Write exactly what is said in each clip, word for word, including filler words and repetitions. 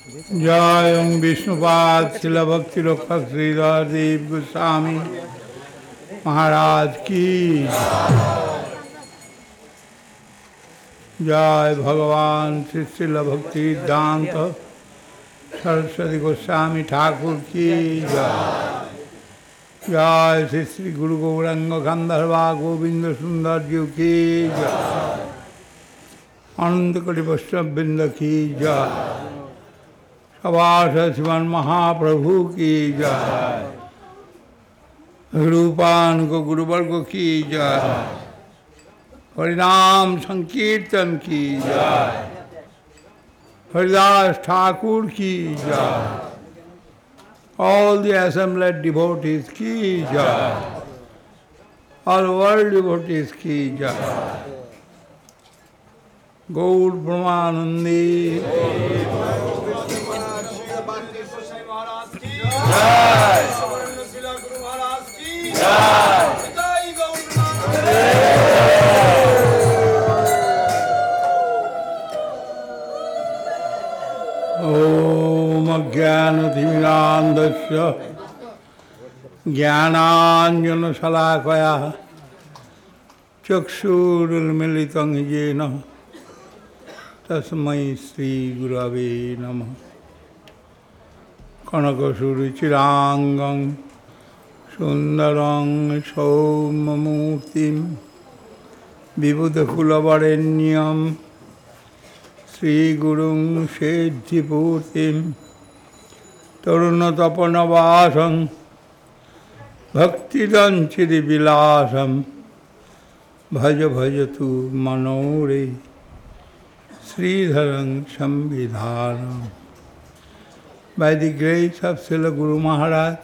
जय ओं विष्णुपाद शिल भक्ति रक्षक श्रीधर देव गोस्वामी महाराज की जय। भगवान श्री शिल भक्ति सिद्धांत सरस्वती गोस्वामी ठाकुर की जय। जय श्री श्री गुरु गौरंग गंधर्वा गोविंद सुंदर जी की जय। अनंत कोटि वैष्णव बिंद की जय। सभासद शिवन महाप्रभु की जय। रूपान को गुरुवर्ग की जय। हरिनाम संकीर्तन की जय। हरिदास ठाकुर की जय। All the assembled devotees की जय। All world devotees की जय। गौर ब्रह्मानंदी ओम अज्ञानतिमिरान्धस्य ज्ञानाञ्जनशलाकया चक्षुरुन्मीलितं येन तस्मै श्रीगुरवे नमः। कनकसुरुचिरांगं सुंदरं सौम्यमूर्तिं विबुधकुलवरेण्यं श्रीगुरुं सिद्धिपूर्तिं तरुणतपनवासं भक्तिदञ्चिदिविलासं भज भजतु मनोरे श्रीधरं संविधानम्। By the grace of Srila Guru Maharaj,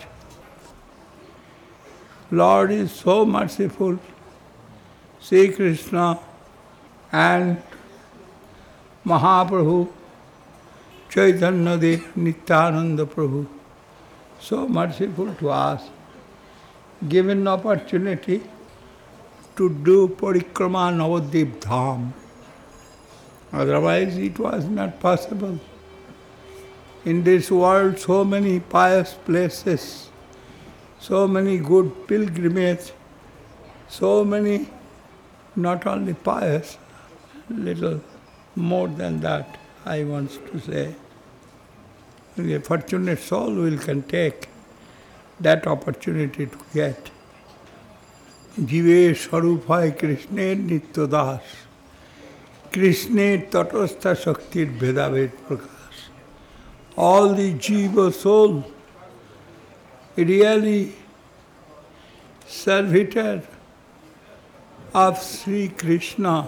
Lord is so merciful. Sri Krishna and Mahaprabhu, Chaitanya Dev, Nityananda Prabhu, so merciful to us, given opportunity to do Parikrama Navadvip Dham. Otherwise it was not possible. In this world, so many pious places, so many good pilgrimages, so many not only pious, little more than that, I want to say. A fortunate soul will can take that opportunity to get. Jive Swarupay Krishna Nitya Das. Krishna Tatastha Shaktir Bhedabhed Prakash. All the jiva soul really servitor of Sri Krishna.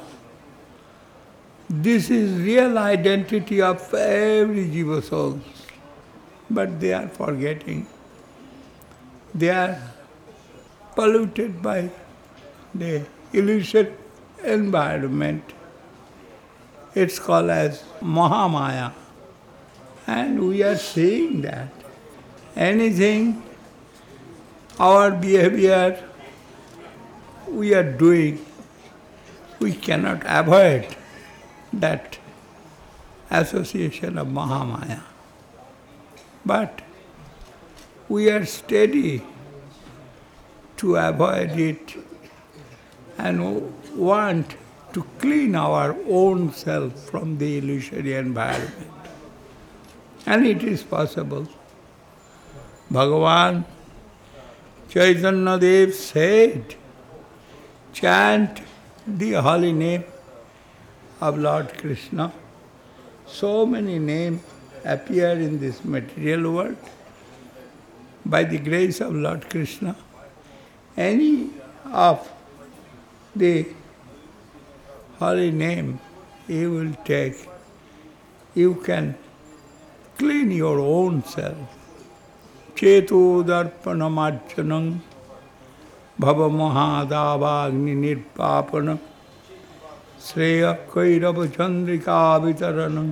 This is real identity of every jiva soul. But they are forgetting. They are polluted by the illusion environment. It's called as Mahamaya. And we are seeing that anything, our behavior, we are doing, we cannot avoid that association of Mahamaya. But we are steady to avoid it and want to clean our own self from the illusory environment. And it is possible. Bhagavan Chaitanya Dev said, chant the holy name of Lord Krishna. So many names appear in this material world. By the grace of Lord Krishna, any of the holy name you will take, you can clean your own self. Cheto darpanamarchanam bhava mahadavagni nirpapanam sreya kairava chandrika vitaranam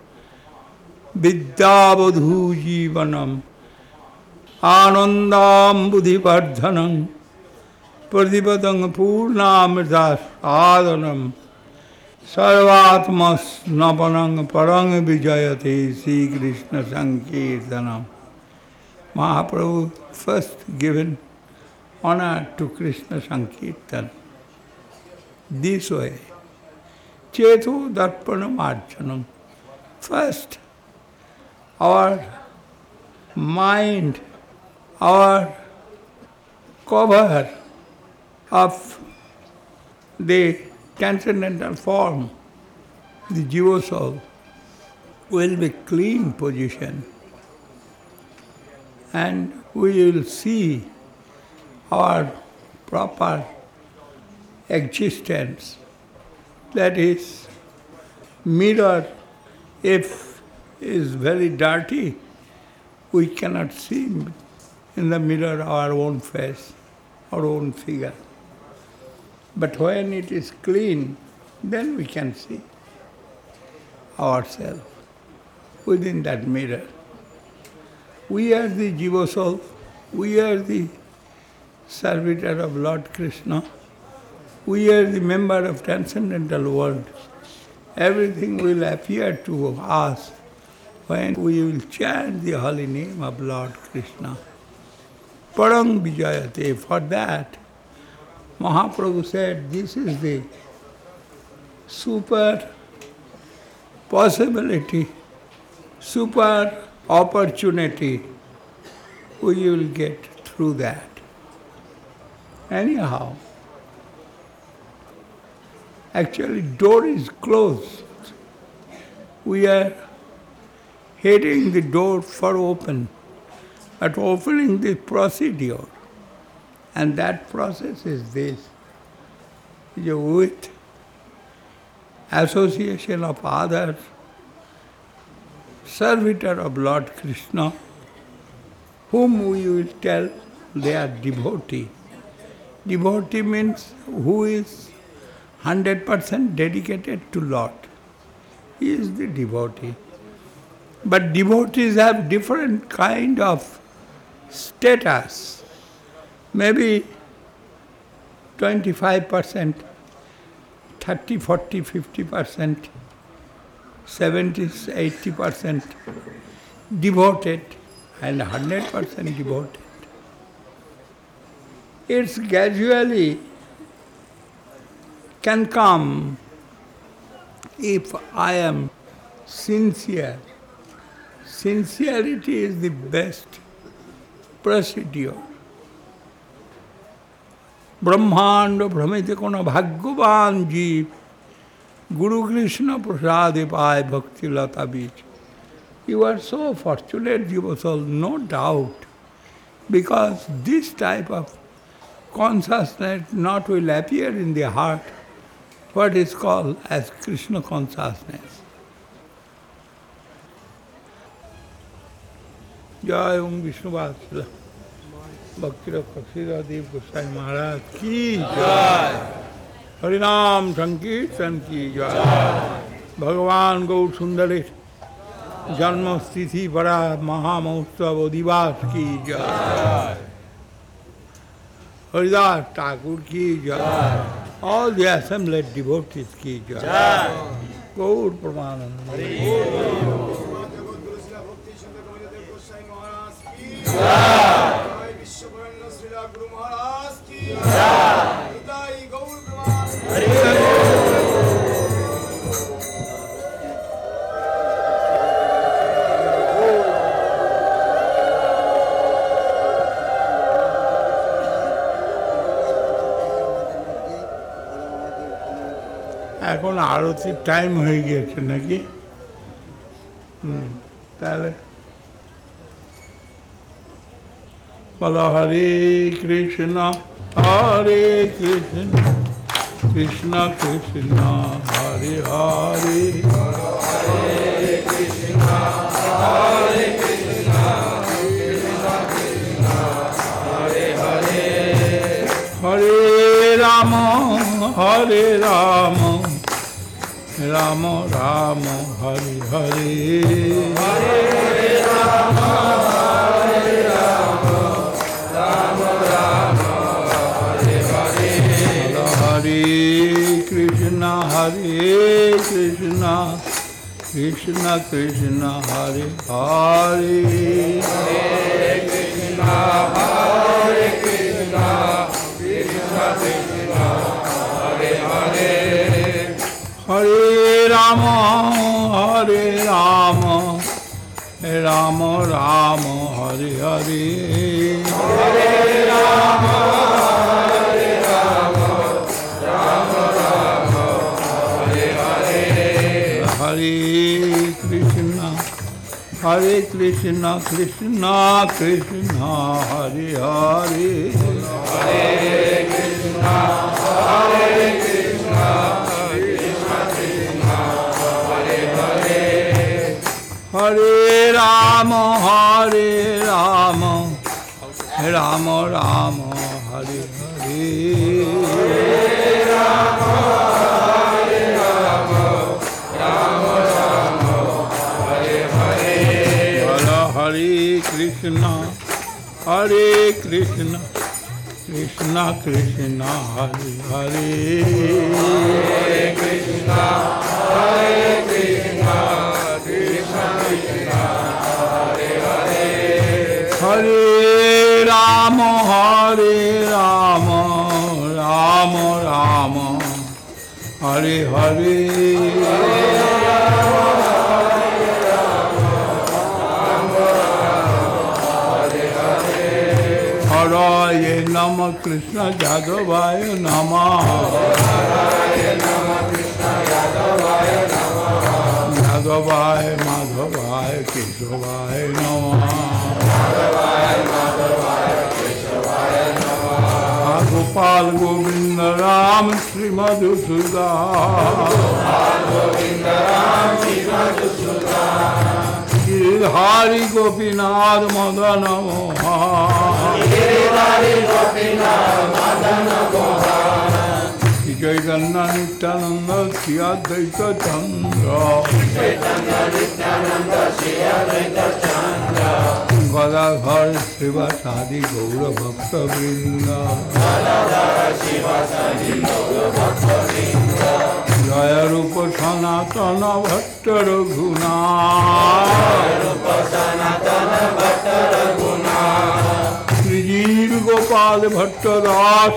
vidyavadhu jivanam anandam buddhivardhanam pradipatang purnamrita sadhanam Sarvatma snapanang parang vijayate Sri Krishna Sankirtanam. Mahaprabhu first given honor to Krishna Sankirtan. This way. Chetu darpanam archanam. First, our mind, our cover of the transcendental form, the Jiva soul, will be clean position. And we will see our proper existence. That is, mirror, if is very dirty, we cannot see in the mirror our own face, our own figure. But when it is clean, then we can see ourselves within that mirror. We are the Jiva soul, we are the servitor of Lord Krishna, we are the member of transcendental world. Everything will appear to us when we will chant the holy name of Lord Krishna. Parang Vijayate. For that, Mahaprabhu said, this is the super possibility, super opportunity we will get through that. Anyhow, actually door is closed. We are hitting the door for open, but opening the procedure. And that process is this. You with association of others, servitor of Lord Krishna, whom we will tell they are devotee. Devotee means who is one hundred percent dedicated to Lord. He is the devotee. But devotees have different kind of status. Maybe twenty-five percent, thirty, forty, fifty percent, seventy, eighty percent devoted and one hundred percent devoted. It's gradually can come if I am sincere. Sincerity is the best procedure. Brahmanda Brahmite Kona Bhagavan Jeev Guru Krishna Prasade Pai Bhakti Lata Bij. You are so fortunate, Jiva soul, no doubt, because this type of consciousness not will appear in the heart, what is called as Krishna consciousness. Jai Om Vishnu Vasila Bhakti Rakshira Dev Goswami Maharaj ki Jai. Harinam Sankirtan ki Jai. Bhagavan Gaur Sundari Janma Stithi Para Mahamahotsav Adivas ki Jai. Haridas Thakur ki Jai. All the assembled devotees ki Jai. Gaur Pramananda. এখন আরতির time হয়ে গিয়েছে নাকি? হুম, তাহলে বলো হরে কৃষ্ণ হরে কৃষ্ণ কৃষ্ণ কৃষ্ণ হরে হরে হরে কৃষ্ণ হরে কৃষ্ণ কৃষ্ণ কৃষ্ণ হরে হরে হরে রাম হরে রাম রাম রাম হরে হরে হরে রাম হরে রাম রাম রাম হরে হরে হরে কৃষ্ণ হরে Krishna, Krishna Krishna, Hare Hare, Hare Krishna, Hare Krishna, Krishna Krishna, Hare Hare, Hare Rama, Hare Rama, Rama Rama, Hare Hare, Hare Rama, Hare Rama, Rama Rama, Hare Hare, Hare Krishna, Hare Krishna, Krishna Krishna, Hare Hare, Hare Krishna, Hare Krishna, Krishna Krishna, Hare Hare, Hare Rama, Hare Rama, Rama Rama, Hare Hare, Hare Krishna, Hare Krishna, Krishna Krishna, Hare Hare, Hare Krishna, Hare Krishna, Krishna Krishna, Hare Hare, Hare Rama, Hare Rama, Rama Rama, Hare Hare, Haraye Nama Krishna Jadavaya Nama, Jadavaya Madhavaya Keshavaya Nama, Gopal Govinda Ram Sri Madhusudan, Giridhari Gopinath Madana Mohan, Chaitanya Nityananda Shri Advaita Chandra, Gadadhar Srivasadi Gaura Bhakta Vrinda, Jaya Rupa Sanatana Bhatta Raghunatha, Srijiv Gopal Bhatta Das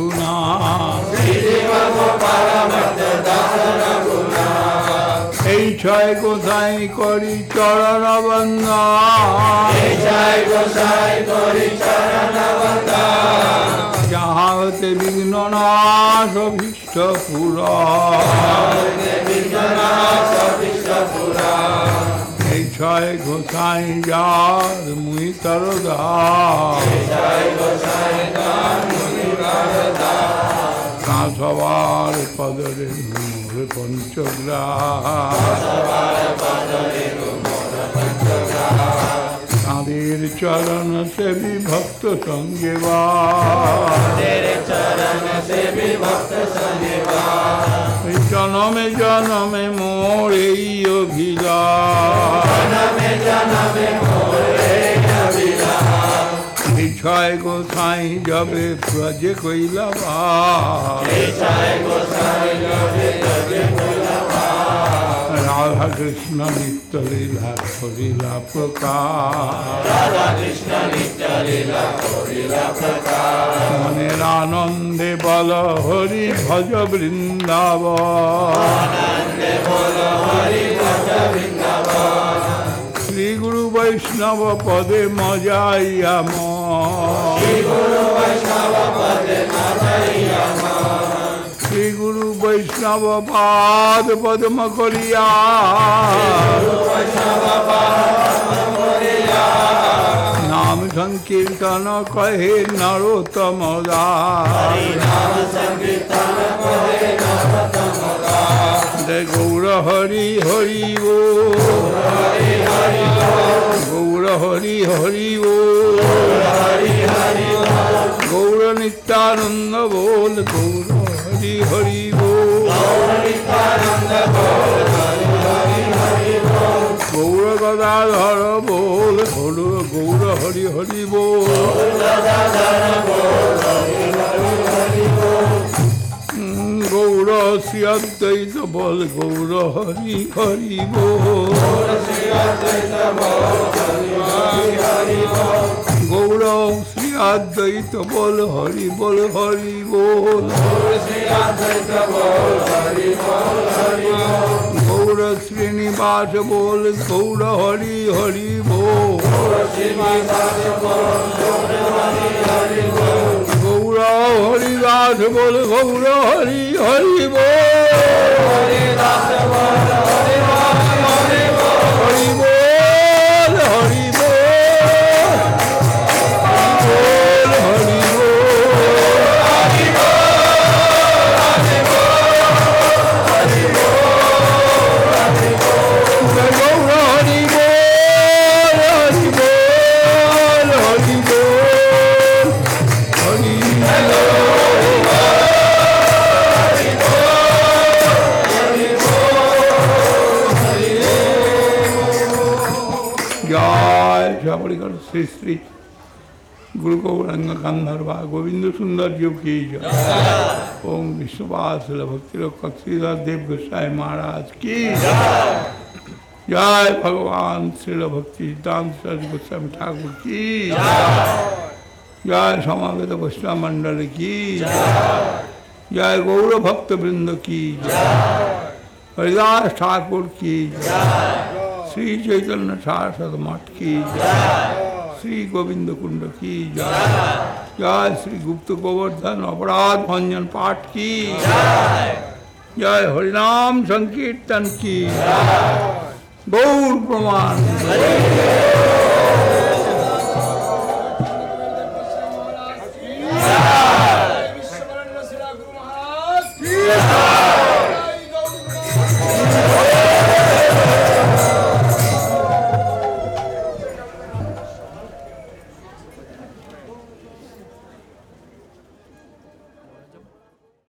Raghunatha, এই ছয় গোসাই করি চরণ বন্দা, যাহা হতে বিঘ্ন নাশ অভীষ্ট পুরা, এই ছয় গোসাই যার মুই তর দাস, সবার পদরে মোরে পঞ্চগ্রাস, তাদের চরণ সেবী ভক্ত সঙ্গে জনমে জনমে মোর এই অভিলাষ, ছয় গোসাই যাবে ব্রজে কইলা রাধা কৃষ্ণ নিত্য লীলা করিলা প্রকাশ, মনের আনন্দে বল হরি ভজ বৃন্দাবন, শ্রী গুরু বৈষ্ণব পদে মজাইয়া মন, শ্রী গুরু বৈষ্ণব পাদ পদ্ম করিয়া, নাম সংকীর্তন কহে নরোত্তম দাস, গৌর হরি হরি ও, গৌর হরি হরি ও, গৌর নিত্যানন্দ বল, গৌর হরি হরি বল, গৌর গদাধর বল, গৌর গৌর হরি হরি বল, গৌর শ্রী অদ্বৈত বল গৌর হরি হরি বল গৌর শ্রী অদ্বৈত বল হরি বল হরি বল গৌর শ্রীনিবাস বল গৌর হরি হরি বল গৌর হরিদাস বল গৌর হরি হরি বল হরি বল হরি বল হরি श्री श्री गुरु गौरांग गंधर्वा गोविंद सुंदर जी की जय। ओम विश्वपाल भक्ति श्रीधर देव गोसाई महाराज की जय। भगवान श्रील भक्ति सिद्धांत सरस्वती गोस्वामी ठाकुर की जय। समागत वैष्णव मंडल की जय। गौर भक्त वृंद की जय। हरिदास ठाकुर की जय। श्री चैतन्य सारस्वत मठ की जय। श्री गोविंद कुंड की जय। जय। श्री गुप्त गोवर्धन अपराध भंजन पाठ की जय। जय। हरिनाम संकीर्तन की जय। गौर प्रमाण।